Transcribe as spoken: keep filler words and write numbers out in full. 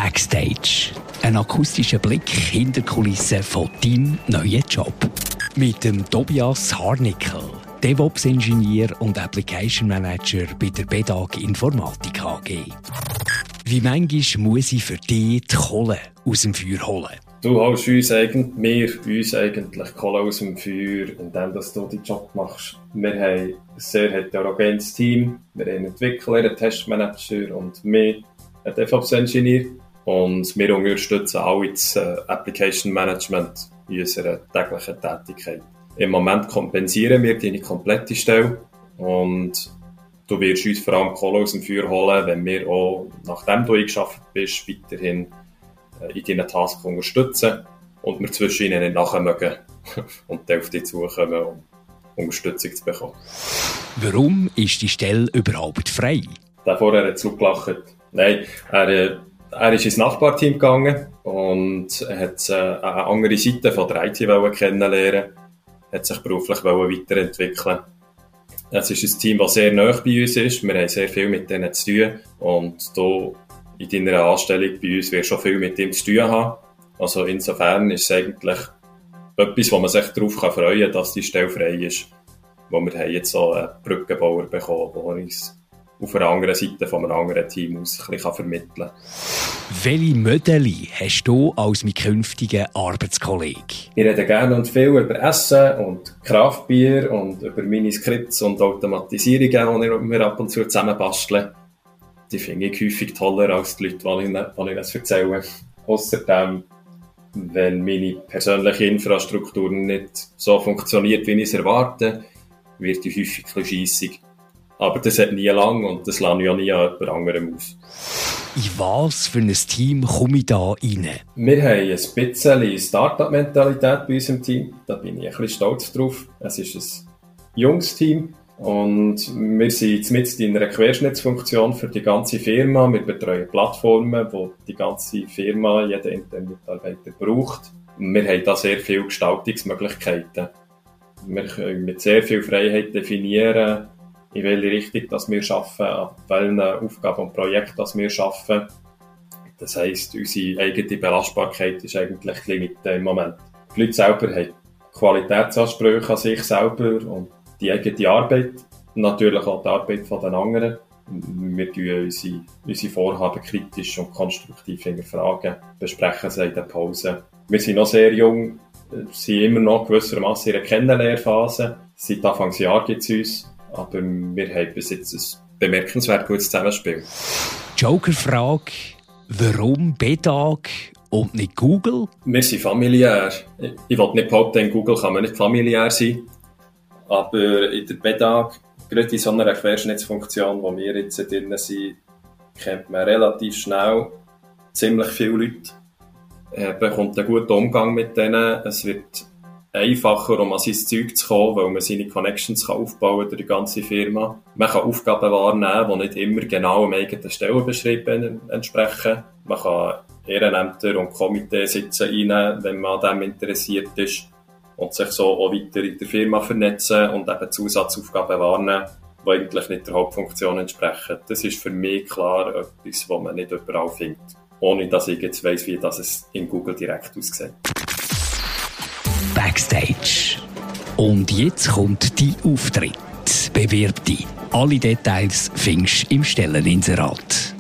Backstage. Ein akustischer Blick hinter die Kulissen von deinem neuen Job. Mit dem Tobias Harnickel, DevOps-Ingenieur und Application Manager bei der B E D A G Informatik A G. Wie manchmal muss ich für dich die Kohle aus dem Feuer holen? Du holst uns eigentlich, wir uns eigentlich Kohle aus dem Feuer, indem dass du deinen Job machst. Wir haben ein sehr heterogenes Team. Wir haben einen Entwickler, einen Testmanager und mich, einen DevOps-Ingenieur. Und wir unterstützen alle das Application Management in unserer täglichen Tätigkeit. Im Moment kompensieren wir deine komplette Stelle und du wirst uns vor allem Kohle aus dem Feuer holen, wenn wir auch, nachdem du eingearbeitet bist, weiterhin in deinen Tasks unterstützen und wir zwischen ihnen nicht nachher mögen und auf dich zukommen, um Unterstützung zu bekommen. Warum ist die Stelle überhaupt frei? Der vorher hat zugelacht. Nein, er, er ist ins Nachbarteam gegangen und hat eine andere Seite von der I T kennenlernen, hat sich beruflich weiterentwickeln. Es ist ein Team, das sehr nahe bei uns ist. Wir haben sehr viel mit denen zu tun und hier in deiner Anstellung bei uns wirst du schon viel mit ihm zu tun haben. Also insofern ist es eigentlich etwas, wo man sich darauf freuen kann, dass die Stelle frei ist. Wo wir haben jetzt so einen Brückenbauer bekommen, der uns auf einer anderen Seite von einem anderen Team aus ein bisschen vermitteln kann. Welche Mödeli hast du als mein künftiger Arbeitskollege? Ich rede gerne und viel über Essen und Kraftbier und über meine Skripts und Automatisierungen, die wir ab und zu zusammenbasteln. Die finde ich häufig toller als die Leute, die ich, die ich das erzähle. Außerdem, wenn meine persönliche Infrastruktur nicht so funktioniert, wie ich es erwarte, wird die häufig ein bisschen scheissig. Aber das hat nie lang und das lasse ich auch nie an jemand anderem aus. In was für ein Team komme ich da rein? Wir haben ein bisschen Start-up-Mentalität bei unserem Team. Da bin ich ein bisschen stolz drauf. Es ist ein junges Team und wir sind mitten in einer Querschnittsfunktion für die ganze Firma. Wir betreuen Plattformen, die die ganze Firma, jeder interne Mitarbeiter braucht. Wir haben da sehr viele Gestaltungsmöglichkeiten. Wir können mit sehr viel Freiheit definieren, in welche Richtung dass wir arbeiten, an welchen Aufgaben und Projekten dass wir arbeiten. Das heisst, unsere eigene Belastbarkeit ist eigentlich die Limite im Moment. Die Leute selber haben Qualitätsansprüche an sich selber und die eigene Arbeit, natürlich auch die Arbeit der anderen. Wir tun unsere, unsere Vorhaben kritisch und konstruktiv hinterfragen, besprechen sie in der Pause. Wir sind noch sehr jung, sind immer noch gewissermaßen in einer Kennenlernphase. Seit Anfangsjahr gibt es uns. Aber wir haben bis jetzt ein bemerkenswert gutes Zusammenspiel. Joker-Frage: Warum B E D A G und nicht Google? Wir sind familiär. Ich will nicht behaupten, in Google kann man nicht familiär sein. Aber in der B E D A G, gerade in so einer Querschnittsfunktion, wo wir jetzt drin sind, kennt man relativ schnell ziemlich viele Leute. Man bekommt einen guten Umgang mit denen. Es wird einfacher, um an sein Zeug zu kommen, weil man seine Connections kann aufbauen durch die ganze Firma. Man kann Aufgaben wahrnehmen, die nicht immer genau dem eigenen Stellenbeschrieb entsprechen. Man kann Ehrenämter und Komitees sitzen rein, wenn man an dem interessiert ist und sich so auch weiter in der Firma vernetzen und eben Zusatzaufgaben wahrnehmen, die eigentlich nicht der Hauptfunktion entsprechen. Das ist für mich klar etwas, was man nicht überall findet. Ohne dass ich jetzt weiss, wie das es in Google direkt aussieht. Backstage. Und jetzt kommt dein Auftritt. Bewirb dich. Alle Details findest du im Stelleninserat.